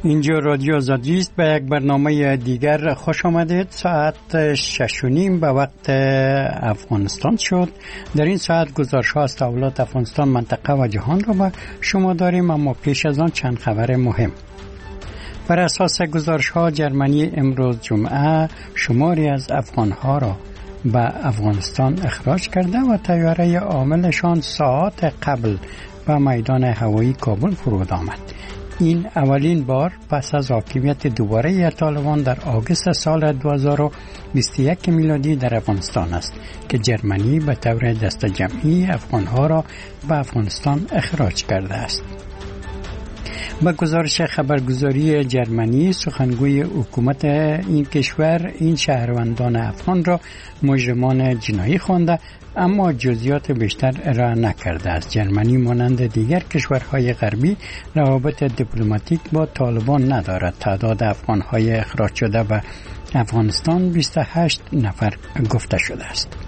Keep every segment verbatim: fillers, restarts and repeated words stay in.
اینجا رادیو آزادی است. به یک برنامه دیگر خوش آمدید. ساعت شش و نیم به وقت افغانستان شد. در این ساعت گزارش‌ها از تحولات افغانستان، منطقه و جهان را به شما داریم، اما پیش از آن چند خبر مهم. بر اساس گزارش‌ها جرمنی امروز جمعه شماری از افغان‌ها را به افغانستان اخراج کرده و طیاره عاملشان ساعات قبل به میدان هوایی کابل فرود آمد. این اولین بار پس از حاکمیت دوباره طالبان در آگوست سال دو هزار و بیست و یک میلادی در افغانستان است که جرمنی به طور دست جمعی افغانها را به افغانستان اخراج کرده است. با گزارش خبرگزاری جرمنی، سخنگوی حکومت این کشور این شهروندان افغان را مجرمان جنایی خوانده، اما جزئیات بیشتر ارائه نکرده است. جرمنی مانند دیگر کشورهای غربی روابط دیپلماتیک با طالبان ندارد. تعداد افغانهای اخراج شده به افغانستان بیست و هشت نفر گفته شده است.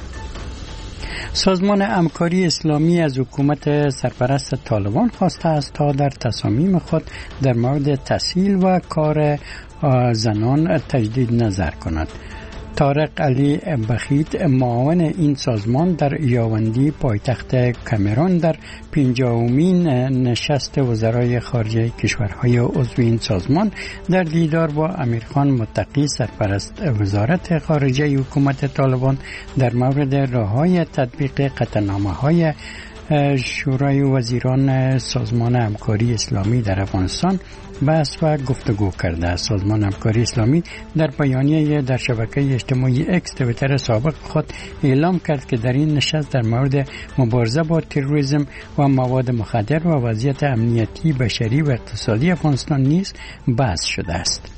سازمان همکاری اسلامی از حکومت سرپرست طالبان خواسته است تا در تصامیم خود در مورد تسهیل و کار زنان تجدید نظر کند. طارق علی بخیت، معاون این سازمان، در یاوندی پایتخت کامرون در پنجاهمین نشست وزرای خارجه کشورهای عضو این سازمان در دیدار با امیرخان متقی، سرپرست وزارت خارجه حکومت طالبان، در مورد راه‌های تطبیق قطعنامه‌های شورای وزیران سازمان همکاری اسلامی در افغانستان بحث و گفتگو کرده است. سازمان همکاری اسلامی در بیانیه در شبکه اجتماعی اکس توییتر سابق خود اعلام کرد که در این نشست در مورد مبارزه با تروریسم و مواد مخدر و وضعیت امنیتی، بشری و اقتصادی افغانستان نیز بحث شده است.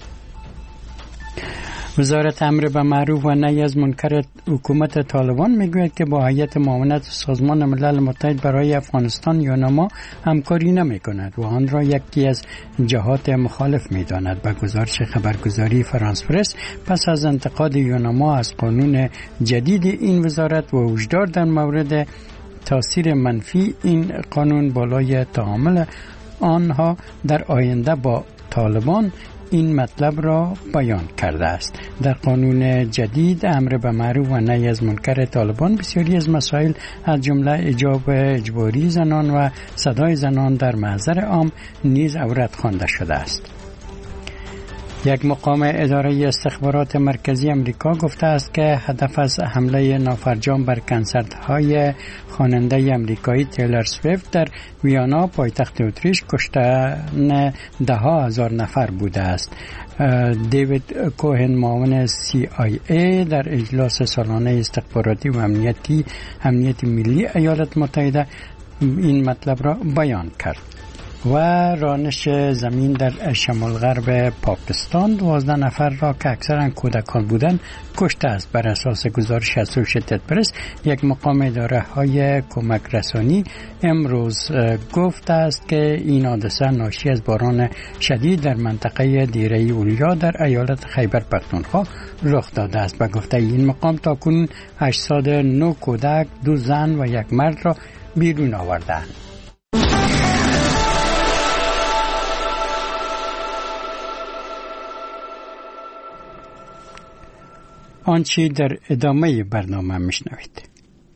وزارت امر به معروف و نهی از منکر حکومت طالبان میگوید که با هیئت معاونت سازمان ملل متحد برای افغانستان یونما همکاری نمی کند و آن را یکی از جهات مخالف می داند. به گزارش خبرگزاری فرانس پرس، پس از انتقاد یونما از قانون جدید این وزارت و هشدار در مورد تاثیر منفی این قانون بالای تعامل آنها در آینده با طالبان، این مطلب را بیان کرده است. در قانون جدید امر به معروف و نهی از منکر طالبان بسیاری از مسائل از جمله حجاب اجباری زنان و صدای زنان در محضر عام نیز عورت خوانده شده است. یک مقام اداره استخبارات مرکزی امریکا گفته است که هدف از حمله نافرجام بر کنسرت‌های خواننده امریکایی تیلر سویفت در ویانا، پایتخت اتریش، کشتن ده ها هزار نفر بوده است. دیوید کوهن، معاون سی آی ای، در اجلاس سالانه استخباراتی و امنیتی امنیت ملی ایالات متحده این مطلب را بیان کرد. و رانش زمین در شمال غرب پاکستان دوازده نفر را که اکثرا کودکان بودند کشته است. بر اساس گزارش اسوشیتد پرس، یک مقام اداره های کمک رسانی امروز گفت است که این حادثه ناشی از باران شدید در منطقه دیره اولیا در ایالت خیبر پختونخوا رخ داده است. به گفته این مقام تاکنون هشتصد و نه کودک، دو زن و یک مرد را بیرون آوردند. آنچه در ادامه برنامه میشنوید.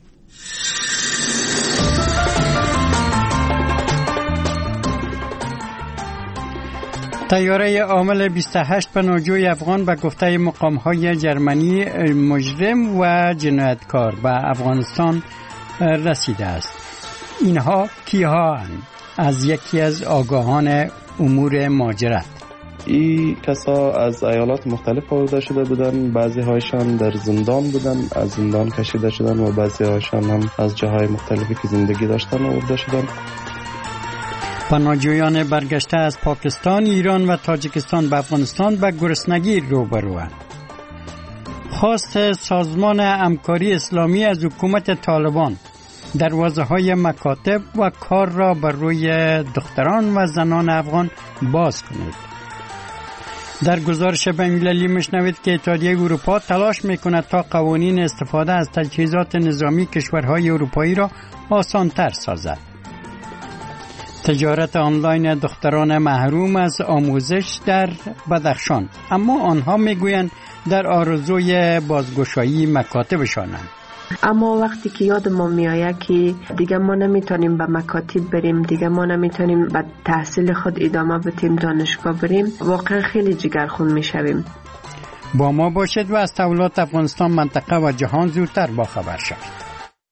طیاره عامل بیست و هشت پناهجوی افغان به گفته مقام‌های جرمنی مجرم و جنایتکار به افغانستان رسیده است. اینها کیها هستند؟ از یکی از آگاهان امور مهاجرت. این کسا از ایالات مختلف آورده شده بودن، بعضی هایشان در زندان بودن، از زندان کشیده شدن و بعضی هایشان هم از جاهای مختلفی که زندگی داشتن آورده شدن. پناهجویان برگشته از پاکستان، ایران و تاجیکستان به افغانستان به گرسنگی روبروند. خواست سازمان همکاری اسلامی از حکومت طالبان دروازه‌های مکاتب و کار را بر روی دختران و زنان افغان باز کنید. در گزارش بین‌المللی میشنوید که اتحادیه اروپا تلاش میکند تا قوانین استفاده از تجهیزات نظامی کشورهای اروپایی را آسان‌تر سازد. تجارت آنلاین دختران محروم از آموزش در بدخشان، اما آنها میگویند در آرزوی بازگشایی مکاتبشانند. اما وقتی که یاد ما میآید که دیگه ما نمیتونیم به مکاتب بریم، دیگه ما نمیتونیم به تحصیل خود ادامه بدیم، دانشگاه بریم، واقعا خیلی جگرخون میشویم. با ما باشید و از تحولات افغانستان، منطقه و جهان زودتر با خبر شوید.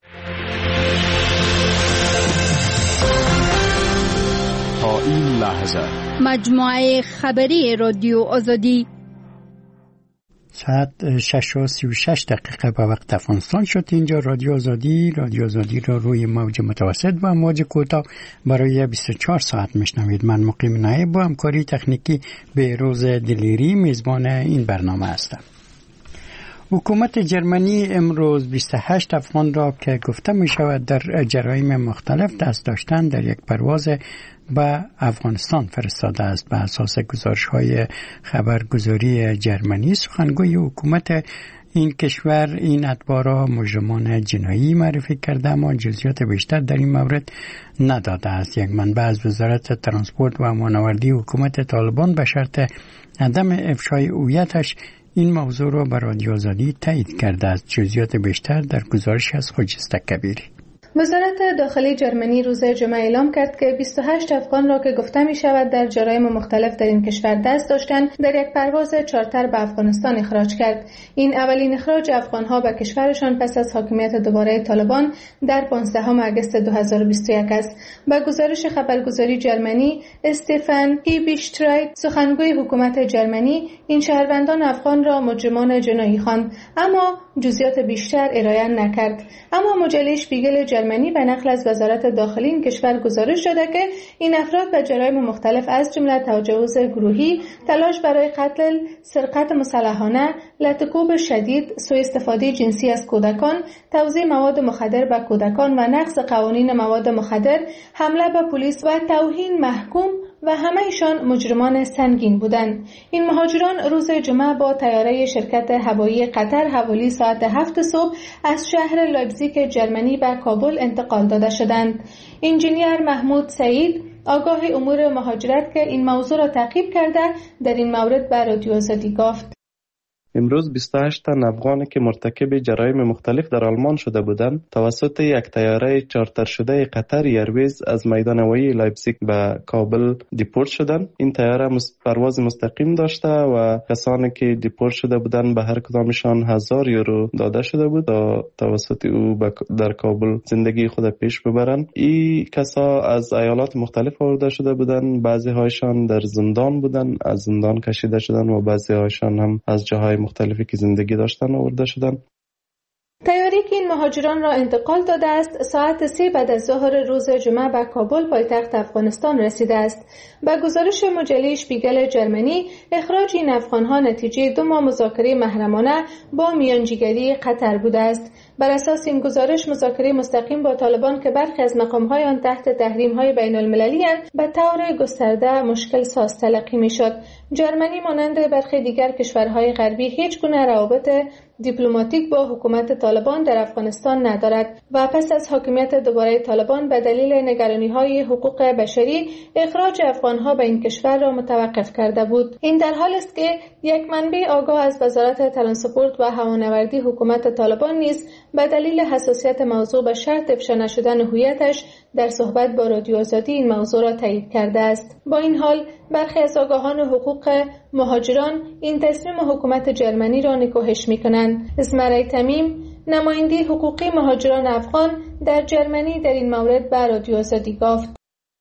تا این لحظه مجموعه خبری رادیو آزادی ساعت شش و سی و شش دقیقه به وقت افغانستان شد. اینجا رادیو آزادی رادیو آزادی را روی موج متوسط و موج کوتاه برای بیست و چهار ساعت میشنوید. من مقیم نایب با همکاری تکنیکی بهروز دلیری میزبان این برنامه هستم. حکومت جرمنی امروز بیست و هشت افغان را که گفته می شود در جرایم مختلف دست داشتن در یک پرواز به افغانستان فرستاده است. به اساس گزارش‌های خبرگزاری جرمنی، سخنگوی حکومت این کشور این اتباع را مجرمان جنایی معرفی کرده، اما جزئیات بیشتر در این مورد نداده است. یک منبع از وزارت ترانسپورت و امان‌آوردی حکومت طالبان به شرط عدم افشای هویتش این موضوع را به رادیو آزادی تایید کرده است. جزئیات بیشتر در گزارش از خجسته کبیری. وزارت داخلی جرمنی روز جمعه اعلام کرد که بیست و هشت افغان را که گفته می شود در جرایم مختلف در این کشور دست داشتند در یک پرواز چارتر به افغانستان اخراج کرد. این اولین اخراج افغانها به کشورشان پس از حاکمیت دوباره طالبان در پانزدهم آگوست دو هزار و بیست و یک است. با گزارش خبرگزاری جرمنی، استفان هیبیشترایت، سخنگوی حکومت جرمنی، این شهروندان افغان را مجرمان جنایی خواند، اما جزئیات بیشتر ارائه نکرد. اما مجله شپیگل جرمنی به نقل از وزارت داخلی این کشور گزارش داده که این افراد به جرایم مختلف از جمله تجاوز گروهی، تلاش برای قتل، سرقت مسلحانه، لطکوب شدید، سوء استفاده جنسی از کودکان، توزیع مواد مخدر به کودکان و نقض قوانین مواد مخدر، حمله به پلیس و توهین محکوم و همه ایشان مجرمان سنگین بودند. این مهاجران روز جمعه با طیاره شرکت هوایی قطر حوالی ساعت هفت صبح از شهر لایپزیگ جرمنی به کابل انتقال داده شدند. انجینیر محمود سعید، آگاه امور مهاجرت که این موضوع را تعقیب کرده، در این مورد به رادیو آزادی گفت: امروز بیست و هشت تن افغانی که مرتکب جرایم مختلف در آلمان شده بودند توسط یک طیاره چارتر شده قطر ایرویز از میدان هوایی لایپزیگ به کابل دیپورت شدند. این طیاره پرواز مستقیم داشته و کسانی که دیپورت شده بودند به هر کدامشان هزار یورو داده شده بود تا توسط او در کابل زندگی خود پیش ببرند. این کسا از ایالات مختلف آورده شده بودند، بعضی هایشان در زندان بودند، از زندان کشیده شدند و بعضی هایشان هم از جاهای مختلفی که زندگی داشتن آورده شدن. طیاره‌ای که این مهاجران را انتقال داده است ساعت سه بعد از ظهر روز جمعه به کابل پایتخت افغانستان رسیده است. با گزارش مجله شپیگل جرمنی، اخراج این افغانها نتیجه دو ماه مذاکره محرمانه با میانجیگری قطر بوده است. بر اساس این گزارش، مذاکره مستقیم با طالبان که برخی از مقام‌های آن تحت تحریم‌های بین‌المللی اند به طور گسترده مشکل ساز تلقی می‌شد. جرمنی مانند برخی دیگر کشورهای غربی هیچ گونه روابط دیپلماتیک با حکومت طالبان در افغانستان ندارد و پس از حاکمیت دوباره طالبان به دلیل نگرانی‌های حقوق بشری اخراج افغان‌ها به این کشور را متوقف کرده بود. این در حالی است که یک منبع آگاه از وزارت ترانسپورت و هوانوردی حکومت طالبان نیز به دلیل حساسیت موضوع به شرط افشا نشدن هویتش در صحبت با رادیو آزادی این موضوع را تایید کرده است. با این حال برخی از آگاهان حقوق مهاجران این تصمیم حکومت جرمنی را نکوهش می‌کنند. اسمرای تمیم، نماینده حقوقی مهاجران افغان در جرمنی، در این مورد به رادیو آزادی گفت: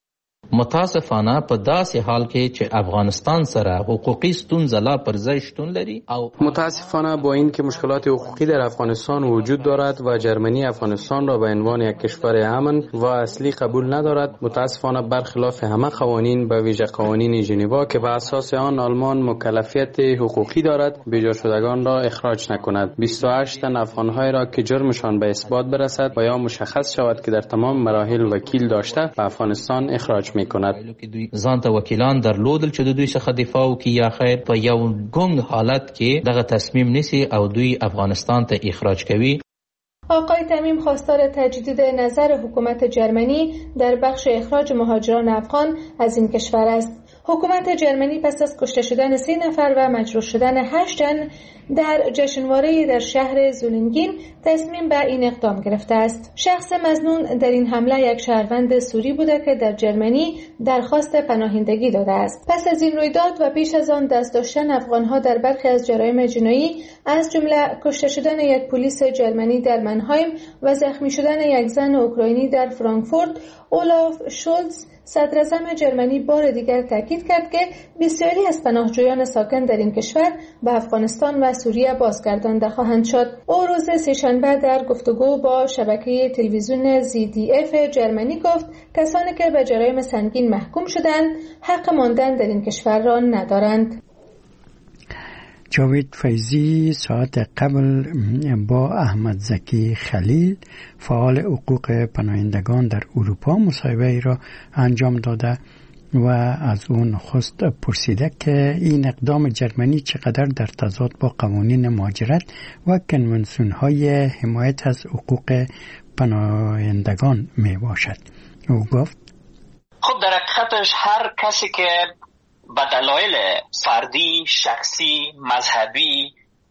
متاسفانه په داسې حال کې چې افغانستان سره حقوقي ستونزه لا پر ځای شتون لري او متاسفانه با این که مشکلات حقوقی در افغانستان وجود دارد و جرمنی افغانستان را به عنوان یک کشور امن و اصلی قبول ندارد، متاسفانه برخلاف همه قوانین به ویژه قوانین ژنوا که به اساس آن آلمان مکلفیت حقوقی دارد بیجا شدگان را اخراج نکند. بیست و هشت تن افغان‌های را که جرمشان به اثبات برسد و یا مشخص شود که در تمام مراحل وکیل داشته به افغانستان اخراج می کند. ځان ته وکیلان درلودل چې د دوی څخه دفاع وکړي یا خیر په یو ګونګ حالت کې دغه تصمیم نیسي او دوی افغانستان ته اخراج کوي. آقای تمیم خواستار تجدید نظر حکومت جرمنی در بخش اخراج مهاجران افغان از این کشور است. حکومت جرمنی پس از کشته شدن سه نفر و مجروح شدن هشت تن در جشنواره در شهر زولنگین تصمیم به این اقدام گرفته است. شخص مظنون در این حمله یک شهروند سوری بوده که در جرمنی درخواست پناهندگی داده است. پس از این رویداد و پیش از آن دست داشتن افغان‌ها در برخی از جرایم جنایی از جمله کشته شدن یک پلیس جرمنی در منهایم و زخمی شدن یک زن اوکراینی در فرانکفورت، اولاف شولز صدر اعظم جرمنی بار دیگر تاکید کرد که بسیاری از پناهجویان ساکن در این کشور به افغانستان و سوریه بازگردانده خواهند شد. او روز سه‌شنبه در گفتگو با شبکه تلویزیون زی دی اف جرمنی گفت کسانی که به جرایم سنگین محکوم شدند حق ماندن در این کشور را ندارند. جاوید فیضی ساعت قبل با احمد زکی خلیل فعال حقوق پناهندگان در اروپا مصاحبه را انجام داده و از اون نخست پرسیده که این اقدام جرمنی چقدر در تضاد با قوانین مهاجرت و کنوانسیون‌های حمایت از حقوق پناهندگان می باشد. او گفت خب در حقیقتش هر کسی که به دلایل فردی، شخصی، مذهبی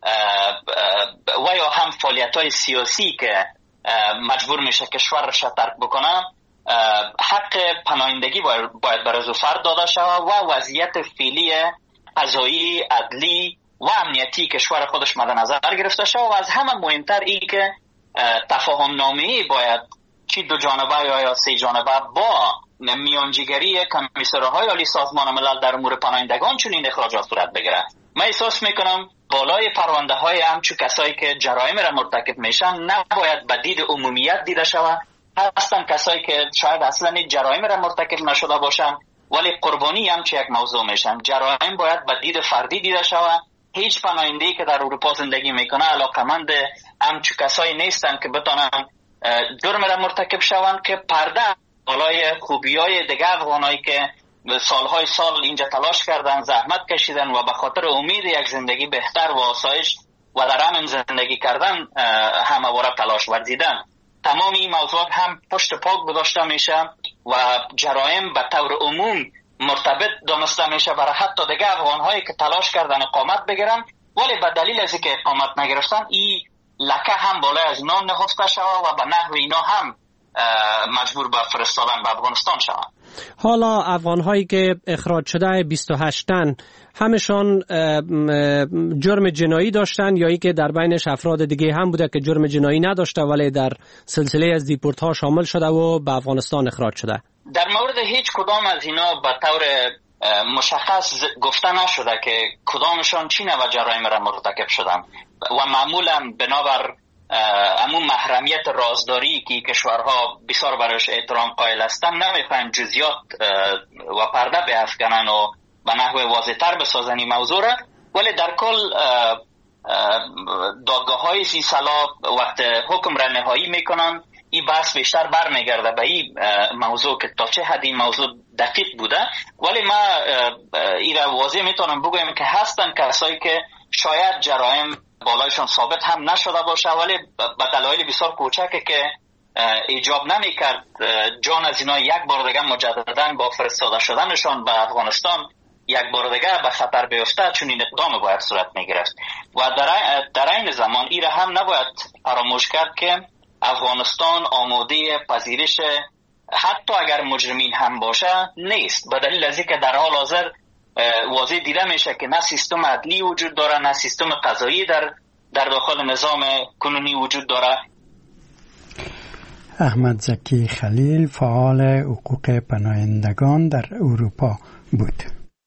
و یا هم فعالیت‌های سیاسی که مجبور میشه کشورش را ترک بکنه، حق پناهندگی باید برای او فرد داده شود و وضعیت فعلی قضایی، عدلی و امنیتی کشور خودش مد نظر گرفته شود و از همه مهمتر این که تفاهم نامه‌ای باید چی دو جانبه یا سه جانبه با میانجیگری کمیسرهای عالی سازمان ملل در امور پناهندگان چون این اخراجات صورت بگیره. من احساس میکنم بالای پرونده های همچون کسایی که جرایم را مرتکب میشن نباید به دید عمومیت دیده شود. هستن کسایی که شاید اصلا جرایم را مرتکب نشده باشن ولی قربانی همچون یک موضوع میشن. جرایم باید به دید فردی دیده شود. هیچ پناهنده‌ای که در اروپا زندگی میکنه علاقمند همچون کسایی نیستن که بتونن جرم را مرتکب شوند که پرده بالای خوبی‌های دیگه افغانایی که سالهای سال اینجا تلاش کردن، زحمت کشیدن و به خاطر امید یک زندگی بهتر و آسایش و در امن زندگی کردن همواره تلاش ورزیدن. تمام این موضوعات هم پشت پاک گذاشته میشه و جرایم به طور عموم مرتبط دانسته میشه برای حتی دیگه افغان‌هایی که تلاش کردن اقامت بگیرن ولی به دلیل از اینکه اقامت نگرفتن این لکه هم بالای از اینا نهفته شود و به نحو اینا هم مجبور به فرستادن به افغانستان شوند. حالا افغان‌هایی که اخراج شده بیست و هشت تن همشان جرم جنایی داشتن یا ای که در بینش افراد دیگه هم بوده که جرم جنایی نداشته ولی در سلسله از دیپورت ها شامل شده و به افغانستان اخراج شده؟ در مورد هیچ کدام از اینا به طور مشخص گفته نشده که کدامشان چی نوع جرایم را مرتکب شدن و معمولا بنابر امون محرمیت رازداری که کشورها بسیار برایش احترام قائل هستند نمیخواین جزئیات و پرده بیفکنن و به نحو واضح‌تر بسازن این موضوع را ولی در کل دادگاه‌های سی سالا وقت حکم را نهایی میکنن این بحث بیشتر برمیگرده به این موضوع که تا چه حد این موضوع دقیق بوده ولی ما این را واضح میتونم بگویم که هستن کسایی که شاید جرایم بالایشان ثابت هم نشده باشه ولی به دلایل بسیار کوچکی که ایجاب نمیکرد جان از اینا یک بار دیگه مجددا با فرستاده شدنشان به افغانستان یک بار دیگه به خطر بیفته چون این اقدام باید صورت میگرفت و در این زمان این را هم نباید فراموش کرد که افغانستان آماده پذیرش حتی اگر مجرمین هم باشه نیست به دلیل از اینکه در حال حاضر واضح دیده میشه که نه سیستم عدلی وجود داره نه سیستم قضایی در در داخل نظام کنونی وجود داره. احمد زکی خلیل فعال حقوق پناهندگان در اروپا بود.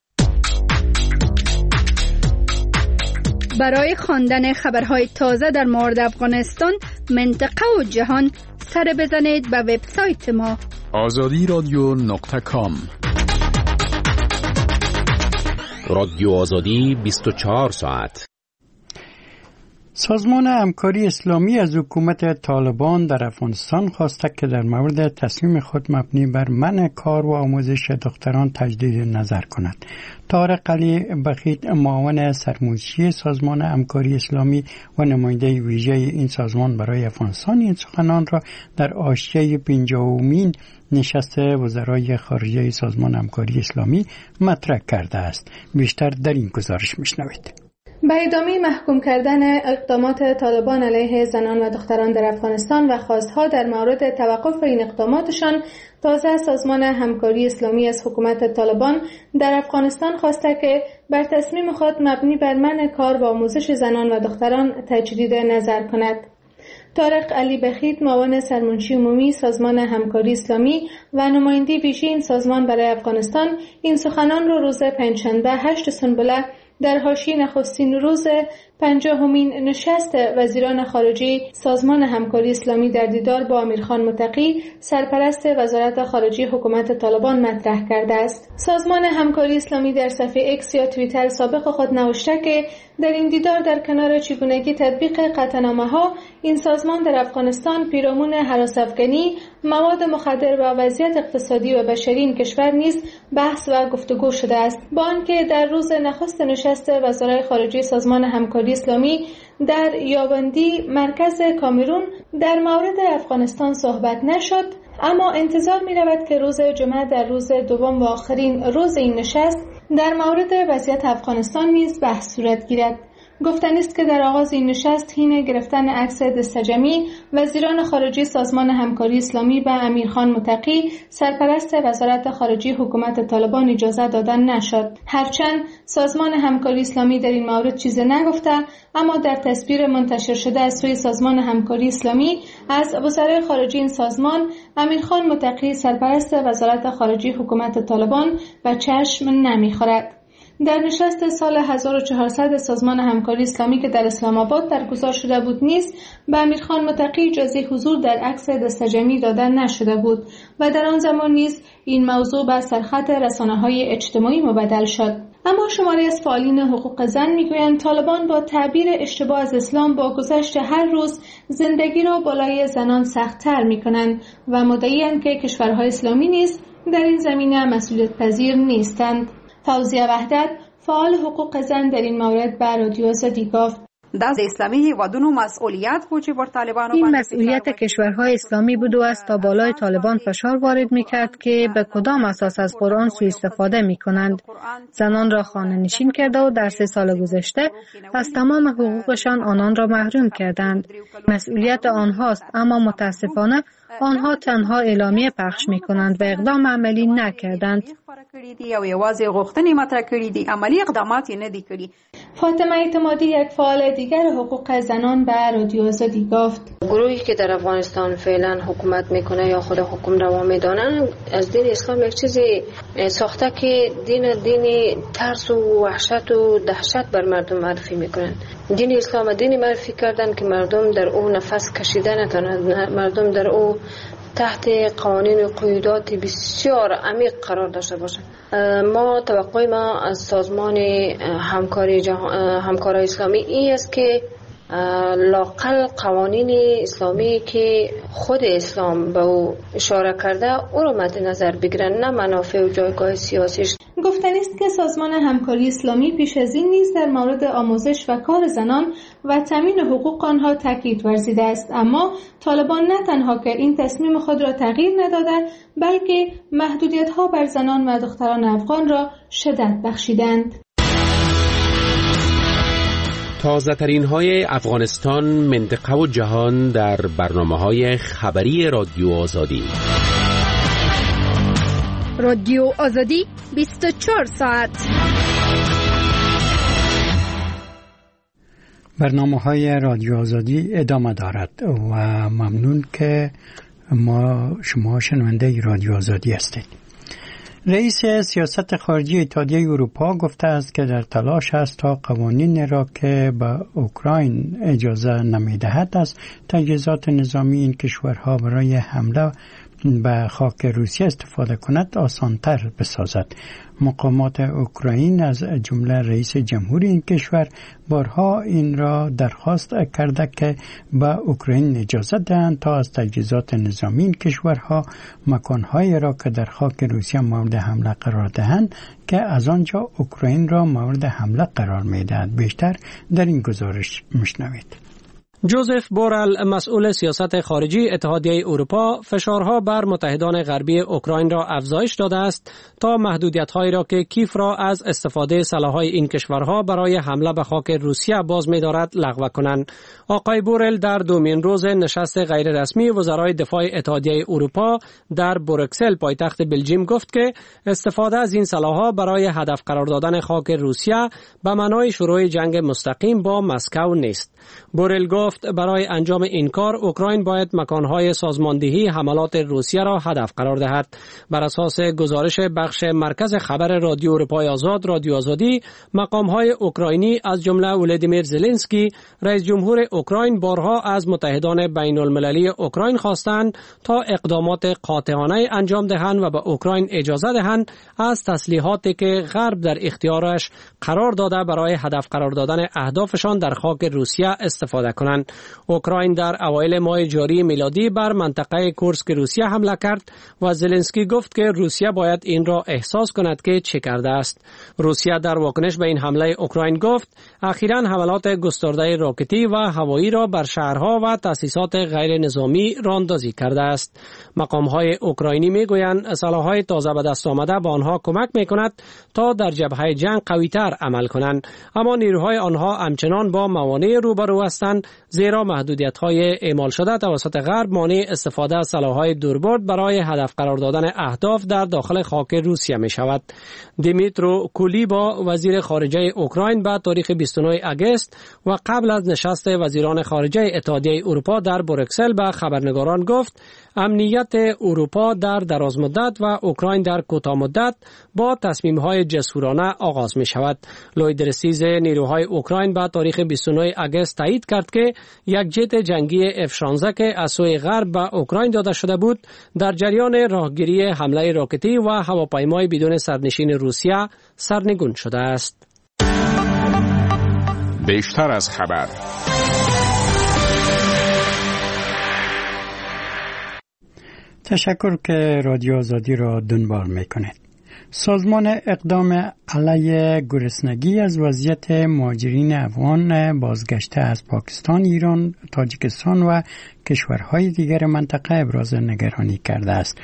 برای خواندن خبرهای تازه در مورد افغانستان، منطقه و جهان سر بزنید به وبسایت ما آزادی رادیو نقطه کام. رادیو آزادی بیست و چهار ساعت. سازمان همکاری اسلامی از حکومت طالبان در افغانستان خواسته که در مورد تصمیم خود مبنی بر منع کار و آموزش دختران تجدید نظر کند. طارق علی بخیت، معاون سرمنشی سازمان همکاری اسلامی و نماینده ویژه این سازمان برای افغانستان، این سخنان را در حاشیه پنجاهمین نشست وزرای خارجه سازمان همکاری اسلامی مطرح کرده است. بیشتر در این گزارش میشنوید. به ادامه محکوم کردن اقدامات طالبان علیه زنان و دختران در افغانستان و خواستها در مورد توقف این اقداماتشان، تازه سازمان همکاری اسلامی از حکومت طالبان در افغانستان خواسته که بر تصمیم خود مبنی بر منع کار و آموزش زنان و دختران تجدید نظر کند. طارق علی بخیت، معاون سرمنشی عمومی سازمان همکاری اسلامی و نماینده ویژه این سازمان برای افغانستان، این سخنان را روز پنجشنبه هشت سنبله در حاشیه نخستین روز پنجاهمین نشست وزیران خارجه سازمان همکاری اسلامی در دیدار با امیرخان متقی، سرپرست وزارت خارجه حکومت طالبان مطرح کرده است. سازمان همکاری اسلامی در صفحه اکس یا توییتر سابق خود نوشته که در این دیدار در کنار چگونگی تطبیق قطعنامه‌ها این سازمان در افغانستان پیرامون هراس افغانی، مواد مخدر و وضعیت اقتصادی و بشری این کشور نیز بحث و گفتگو شده است. با آنکه در روز نخست نشست وزرای خارجه سازمان همکاری اسلامی در یاوندی مرکز کامرون در مورد افغانستان صحبت نشد، اما انتظار می رود که روز جمعه در روز دوم و آخرین روز این نشست در مورد وضعیت افغانستان نیز بحث صورت گیرد. گفتنی است که در آغاز این نشست حین گرفتن عکس دستجمعی وزیران خارجه سازمان همکاری اسلامی به امیرخان متقی، سرپرست وزارت خارجه حکومت طالبان، اجازه دادن نشد. هرچند سازمان همکاری اسلامی در این مورد چیزی نگفته، اما در تصویر منتشر شده از سوی سازمان همکاری اسلامی از وزرای خارجه این سازمان، امیرخان متقی، سرپرست وزارت خارجه حکومت طالبان، به چشم نمیخورد. در نشست سال هزار و چهارصد سازمان همکاری اسلامی که در اسلام آباد برگزار شده بود نیز به امیرخان متقی اجازه حضور در عکس دستجمعی داده نشده بود و در آن زمان نیز این موضوع به سرخط رسانه‌های اجتماعی مبدل شد. اما شماری از فعالین حقوق زن میگویند طالبان با تعبیر اشتباه از اسلام با گذشت هر روز زندگی را بالای زنان سخت‌تر می‌کنند و مدعی‌اند که کشورهای اسلامی نیز در این زمینه مسئولیت پذیر نیستند. فوزیه وحدت، فعال حقوق زن، در این مورد به رادیو آزادی گفت: د اسلامی هیوادونو مسئولیت بود چې بر طالبانو این مسئولیت کشورهای اسلامی بود و است تا بالای طالبان فشار وارد میکرد که به کدام اساس از قرآن سوء استفاده میکنند. زنان را خانه نشین کرده و در سه سال گذشته از تمام حقوقشان آنان را محروم کردند. مسئولیت آنهاست، اما متاسفانه آنها تنها اعلامیه پخش میکنند و اقدام عملی نکردند. فاطمه اعتمادی، یک فعال دیگر حقوق زنان، به رادیو آزادی گفت: گروهی که در افغانستان فعلا حکومت میکنه یا خود حکم روا میدانن از دین اسلام یک چیزی ساخته که دین دین ترس و وحشت و دهشت بر مردم معرفی میکنن. دین اسلام دینی معرفی کردن که مردم در او نفس کشیده نتونند، مردم در او تحت قوانین و قیودات بسیار عمیق قرار داشته باشند. ما توقع ما از سازمان همکاری همکارای اسلامی این است که لاقل قوانین اسلامی که خود اسلام به او اشاره کرده او را مد نظر بگیرن، نه منافع و جایگاه سیاسیش. گفتنی است که سازمان همکاری اسلامی پیش از این نیز در مورد آموزش و کار زنان و تامین حقوق آنها تاکید ورزیده است، اما طالبان نه تنها که این تصمیم خود را تغییر نداده، بلکه محدودیت‌ها بر زنان و دختران افغان را شدت بخشیدند. تازه ترین های افغانستان، منطقه و جهان در برنامه های خبری رادیو آزادی. رادیو آزادی بیست و چهار ساعت. برنامه های رادیو آزادی ادامه دارد و ممنون که ما شما شنونده رادیو آزادی هستید. رئیس سیاست خارجی اتحادیه اروپا گفته است که در تلاش است تا قوانین را که به اوکراین اجازه نمیدهد از تجهیزات نظامی این کشورها برای حمله به خاک روسیه استفاده کند آسانتر بسازد. مقامات اوکراین از جمله رئیس جمهوری این کشور بارها این را درخواست کرده که به اوکراین اجازه دهند تا از تجهیزات نظامی این کشورها مکانهایی را که در خاک روسیه مورد حمله قرار دهند که از آنجا اوکراین را مورد حمله قرار می‌دهد. بیشتر در این گزارش میشنوید. جوزف بورل، مسئول سیاست خارجی اتحادیه اروپا، فشارها بر متحدان غربی اوکراین را افزایش داده است تا محدودیت‌هایی را که کیف را از استفاده سلاح‌های این کشورها برای حمله به خاک روسیه باز می‌دارد لغو کنند. آقای بورل در دومین روز نشست غیررسمی وزرای دفاع اتحادیه اروپا در بروکسل پایتخت بلژیم گفت که استفاده از این سلاح‌ها برای هدف قرار دادن خاک روسیه به معنای شروع جنگ مستقیم با مسکو نیست. بورل گفت برای انجام این کار اوکراین باید مکانهای سازماندهی حملات روسیه را هدف قرار دهد. بر اساس گزارش بخش مرکز خبر رادیو اروپای آزاد رادیو آزادی، مقامهای اوکراینی از جمله ولادیمیر زلنسکی رئیس جمهور اوکراین بارها از متحدان بین المللی اوکراین خواستند تا اقدامات قاطعانه انجام دهند و به اوکراین اجازه دهند از تسلیحاتی که غرب در اختیارش قرار داده برای هدف قرار دادن اهدافشان در خاک روسیه استفاده کنند. اوکراین در اوایل ماه جاری میلادی بر منطقه کورسک روسیه حمله کرد و زلنسکی گفت که روسیه باید این را احساس کند که چه کرده است. روسیه در واکنش به این حمله اوکراین گفت اخیراً حملات گسترده راکتی و هوایی را بر شهرها و تأسیسات غیر نظامی راندازی کرده است. مقام‌های اوکراینی میگویند سلاح‌های تازه به دست آمده به آنها کمک میکند تا در جبهه جنگ قوی‌تر عمل کنند، اما نیروهای آنها همچنان با موانع روبرو هستند، زیرا محدودیت‌های اعمال شده توسط غرب مانع استفاده از سلاح‌های دوربرد برای هدف قرار دادن اهداف در داخل خاک روسیه می‌شود. دیمیترو کولیبا وزیر خارجه اوکراین به تاریخ بیست و نه آگوست و قبل از نشست وزیران خارجه اتحادیه اروپا در بروکسل به خبرنگاران گفت امنیت اروپا در دراز مدت و اوکراین در کوتاه مدت با تصمیم‌های جسورانه آغاز می‌شود. لوید رسیز نیروهای اوکراین به تاریخ بیست و نه آگوست تایید کرد که یک جت جنگی اف شانزده که از سوی غرب به اوکراین داده شده بود در جریان راهگیری حمله راکتی و هواپیمای بدون سرنشین روسیه سرنگون شده است. بیشتر از خبر. تشکر که رادیو آزادی را دنبال میکنید. سازمان اقدام علیه گرسنگی از وضعیت مهاجرین افغان بازگشته از پاکستان، ایران، تاجیکستان و کشورهای دیگر منطقه ابراز نگرانی کرده است.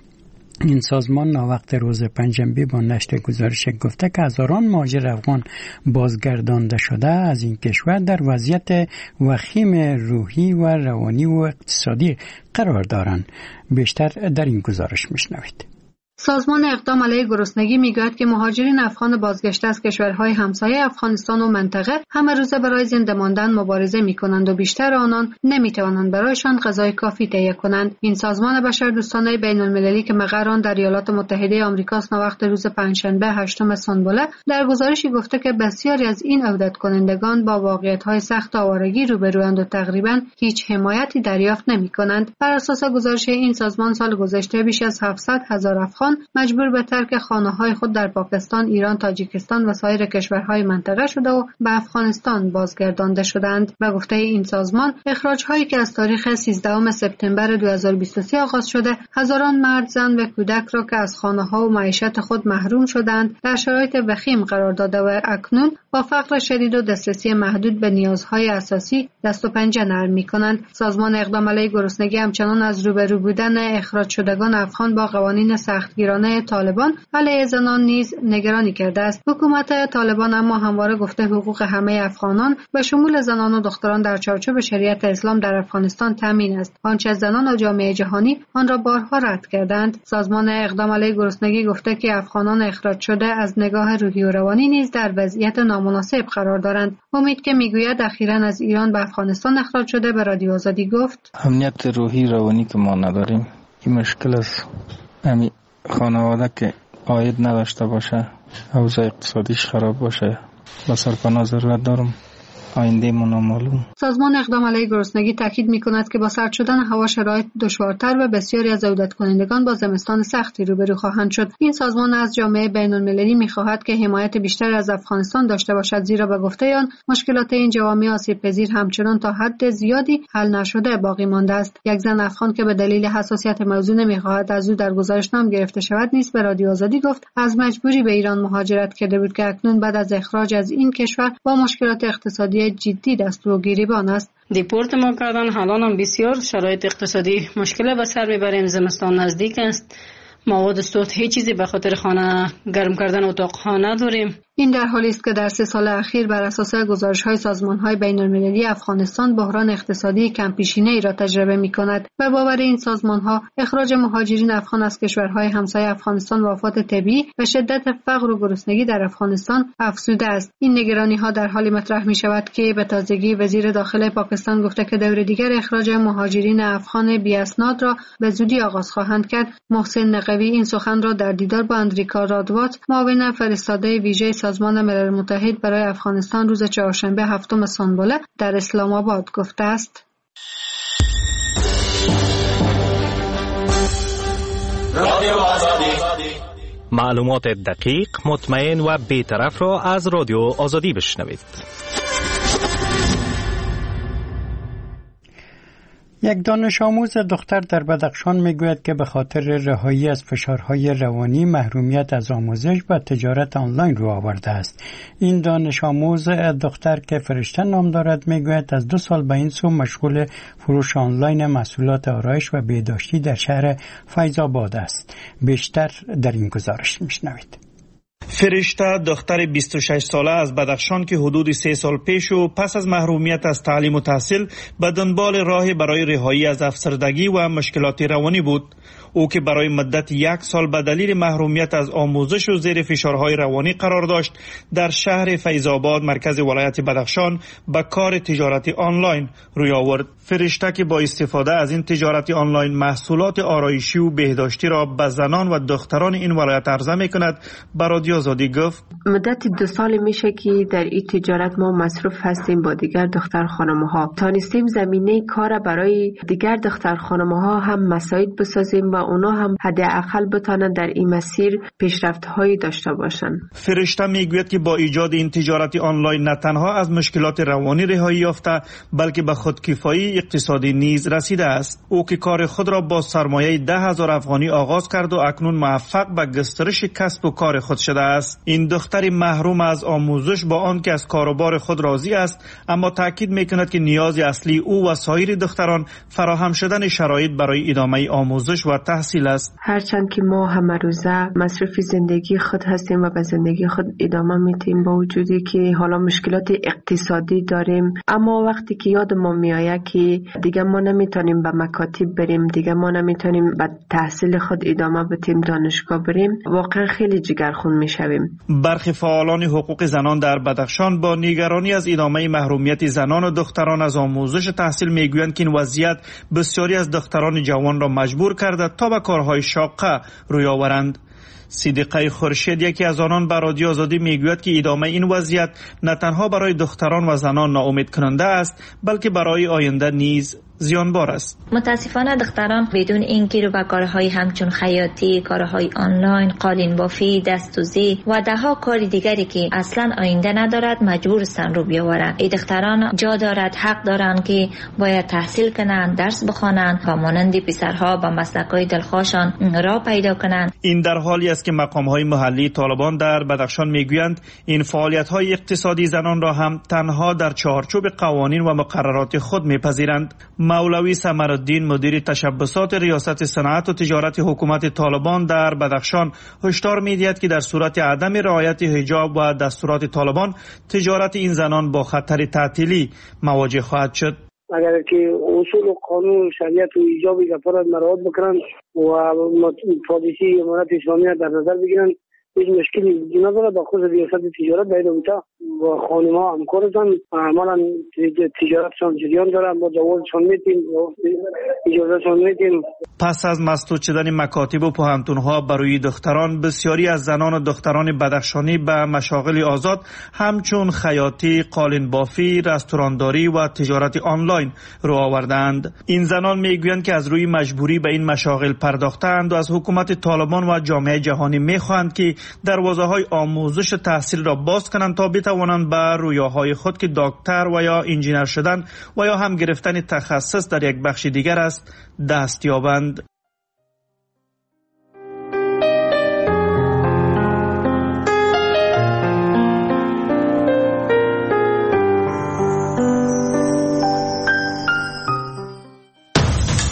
این سازمان ناوقت روز پنجشنبه با نشر گزارش گفته که هزاران مهاجر افغان بازگردانده شده از این کشور در وضعیت وخیم روحی و روانی و اقتصادی قرار دارند. بیشتر در این گزارش میشنوید. سازمان اقدام علیه گرسنگی میگوید که مهاجرین افغان بازگشته از کشورهای همسایه افغانستان و منطقه همه روزه برای زنده ماندن مبارزه میکنند و بیشتر آنان نمیتوانند برایشان غذای کافی تهیه کنند. این سازمان بشردوستانه بین المللی که مقر آن در ایالات متحده آمریکاست ناوقت روز پنجشنبه هشتم سانبوله در گزارشی گفته که بسیاری از این عودت کنندگان با واقعیت‌های سخت آوارگی روبروند و تقریباً هیچ حمایتی دریافت نمی‌کنند. بر اساس گزارش این سازمان سال گذشته بیش از هفتصد هزار افغان مجبور به ترک خانه‌های خود در پاکستان، ایران، تاجیکستان و سایر کشورهای منطقه شده و به افغانستان بازگردانده شدند. و گفته این سازمان اخراج‌هایی که از تاریخ سیزدهم سپتامبر دو هزار و بیست و سه آغاز شده، هزاران مرد، زن و کودک را که از خانه‌ها و معیشت خود محروم شدند در شرایط وخیم قرار داده و اکنون با فقر شدید و دسترسی محدود به نیازهای اساسی دست و پنجه نرم می‌کنند. سازمان اقدام علیه گرسنگی همچنان از روبرو بودن اخراج شدگان افغان با قوانین سختگیرانه طالبان علیه زنان نیز نگرانی کرده است. حکومت طالبان اما همواره گفته حقوق همه افغانان به شمول زنان و دختران در چارچوب شریعت اسلام در افغانستان تامین است، آنچه زنان و جامعه جهانی آن را بارها رد کردند. سازمان اقدام علیه گرسنگی گفته که افغانان اخراج شده از نگاه روحی و روانی نیز در وضعیت نامناسب قرار دارند. امید که میگوید اخیراً از ایران به افغانستان اخراج شده به رادیو آزادی گفت امنیت روحی روانی که ما نداریم، این مشکل است. همین خانواده که عاید نداشته باشه، اوضاع اقتصادیش خراب باشه، با سرپناه ضرورت دارم. آینده ما نامعلوم. سازمان اقدام علیه گرسنگی تاکید می‌کند که با سرد شدن هوا شرایط دشوارتر و بسیاری از عودت کنندگان با زمستان سختی روبرو خواهند شد. این سازمان از جامعه بین‌المللی می‌خواهد که حمایت بیشتر از افغانستان داشته باشد، زیرا به گفته آن مشکلات این جوامع آسیب‌پذیر همچنان تا حد زیادی حل نشده باقی مانده است. یک زن افغان که به دلیل حساسیت موضوع نمی‌خواهد از او در گزارش نام گرفته شود نیز به رادیو آزادی گفت از مجبوری به ایران مهاجرت کرده بود که اکنون بعد از اخراج از این کشور با مشکلات اقتصادی جدی دست و گریبان است. دیپورت ما کردن، حالا هم بسیار شرایط اقتصادی مشکل به سر میبریم. زمستان نزدیک است، مواد سوخت هیچ چیزی به خاطر خانه گرم کردن اتاق ها نداریم. این در حالی است که در سه سال اخیر بر اساس گزارش‌های سازمان‌های بین‌المللی افغانستان بحران اقتصادی کم‌پیشینه‌ای را تجربه می‌کند. بر باور این سازمان‌ها اخراج مهاجرین افغان از کشورهای همسایه افغانستان و آفات طبیعی و شدت فقر و گرسنگی در افغانستان افزوده است. این نگرانی‌ها در حالی مطرح می‌شود که به تازگی وزیر داخلی پاکستان گفته که دور دیگر اخراج مهاجرین افغان بی‌اسناد را به زودی آغاز خواهند کرد. محسن نقوی این سخن را در دیدار با اندریکا رادوات، معاون فرستاده ویژه سازمان ملل متحد برای افغانستان روز چهارشنبه هفتم سنبله در اسلام آباد گفته است. معلومات دقیق، مطمئن و بی‌طرف را از رادیو آزادی بشنوید. یک دانش آموز دختر در بدخشان میگوید که به خاطر رهایی از فشارهای روانی محرومیت از آموزش و تجارت آنلاین رو آورده است. این دانش آموز دختر که فرشته نام دارد میگوید از دو سال به این سو مشغول فروش آنلاین محصولات آرایش و بهداشتی در شهر فیض آباد است. بیشتر در این گزارش میشنوید. فرشته دختر بیست و شش ساله از بدخشان که حدود سه سال پیش و پس از محرومیت از تعلیم و تحصیل به دنبال راه برای رهایی از افسردگی و مشکلات روانی بود. او که برای مدت یک سال به دلیل محرومیت از آموزش و زیر فشارهای روانی قرار داشت، در شهر فیض آباد مرکز ولایت بدخشان به کار تجارت آنلاین روی آورد. فرشته که با استفاده از این تجارت آنلاین محصولات آرایشی و بهداشتی را به زنان و دختران این ولایت عرضه می‌کند، به رادیو آزادی گفت مدت دو سال میشه که در این تجارت ما مصروف هستیم. با دیگر دختر خانم‌ها تانستیم زمینه کار برای دیگر دختر خانم‌ها هم مساعد بسازیم و اونا هم حداقل بتانن در این مسیر پیشرفت‌هایی داشته باشن. فرشته میگوید که با ایجاد این تجارت آنلاین نه تنها از مشکلات روانی رهایی یافته، بلکه به خودکفایی اقتصادی نیز رسیده است. او که کار خود را با سرمایه ده هزار افغانی آغاز کرد و اکنون موفق به گسترش کسب و کار خود شده است. این دختر محروم از آموزش با آنکه از کاروبار خود راضی است، اما تاکید میکند که نیاز اصلی او و سایر دختران فراهم شدن شرایط برای ادامه آموزش و تحصیل است. هرچند که ما همه روزه مصروف زندگی خود هستیم و به زندگی خود ادامه میدیم، با وجودی که حالا مشکلات اقتصادی داریم، اما وقتی که یاد ما میآید که دیگه ما نمیتونیم به مکاتب بریم، دیگه ما نمیتونیم به تحصیل خود ادامه بدیم، دانشگاه بریم، واقعا خیلی جگرخون میشویم. برخی فعالان حقوق زنان در بدخشان با نگرانی از ادامه محرومیت زنان و دختران از آموزش تحصیل میگویند که این وضعیت بسیاری از دختران جوان را مجبور کرده تا به کارهای شاقه روی آورند. صدیقه خورشید یکی از آنان به رادیو آزادی میگوید که ادامه این وضعیت نه تنها برای دختران و زنان ناامید کننده است، بلکه برای آینده نیز زیانبار است. متاسفانه دختران بدون اینکه رو به کارهای همچون خیاطی، کارهای آنلاین، قالین بافی، دستوزی و دهها کار دیگری که اصلا آینده ندارد مجبور هستند رو بیاورند. این دختران جا دارد، حق دارند که باید تحصیل کنند، درس بخوانند و مانند پسرها به مسلک‌های دلخواشان راه پیدا کنند. این در حالی است که مقام‌های محلی طالبان در بدخشان میگویند این فعالیت‌های اقتصادی زنان را هم تنها در چارچوب قوانین و مقررات خود میپذیرند. مولوی سمرالدین مدیر تشبسات ریاست صنعت و تجارت حکومت طالبان در بدخشان هشدار می‌دهد که در صورت عدم رعایت حجاب و دستورات طالبان تجارت این زنان با خطر تعطیلی مواجه خواهد شد. اگر که اصول و قانون شریعت و ایجاب زفارت مراعات بکنند و پالیسی امارت اسلامی در نظر بگیرند، هیچ مشکلی نداره. با خود ریاست تجارت باید اونجا با خانم‌ها همکارشان عملا تجارتشان جریان داره، ما جوازشان میتیم، اجازهشان میتیم. پس از مسدود شدن مکاتب و پوهنتون‌ها برای دختران، بسیاری از زنان و دختران بدخشانی به مشاغل آزاد همچون خیاطی، قالین بافی، رستورانداری و تجارت آنلاین رو آوردند. این زنان میگویند که از روی مجبوری به این مشاغل پرداختند و از حکومت طالبان و جامعه جهانی میخواهند که دروازه‌های آموزش تحصیل را باز کنند تا بتوانند به رویاهای خود که دکتر و یا انجینر شدن و یا هم گرفتن تخصص در یک بخش دیگر است دست یابند.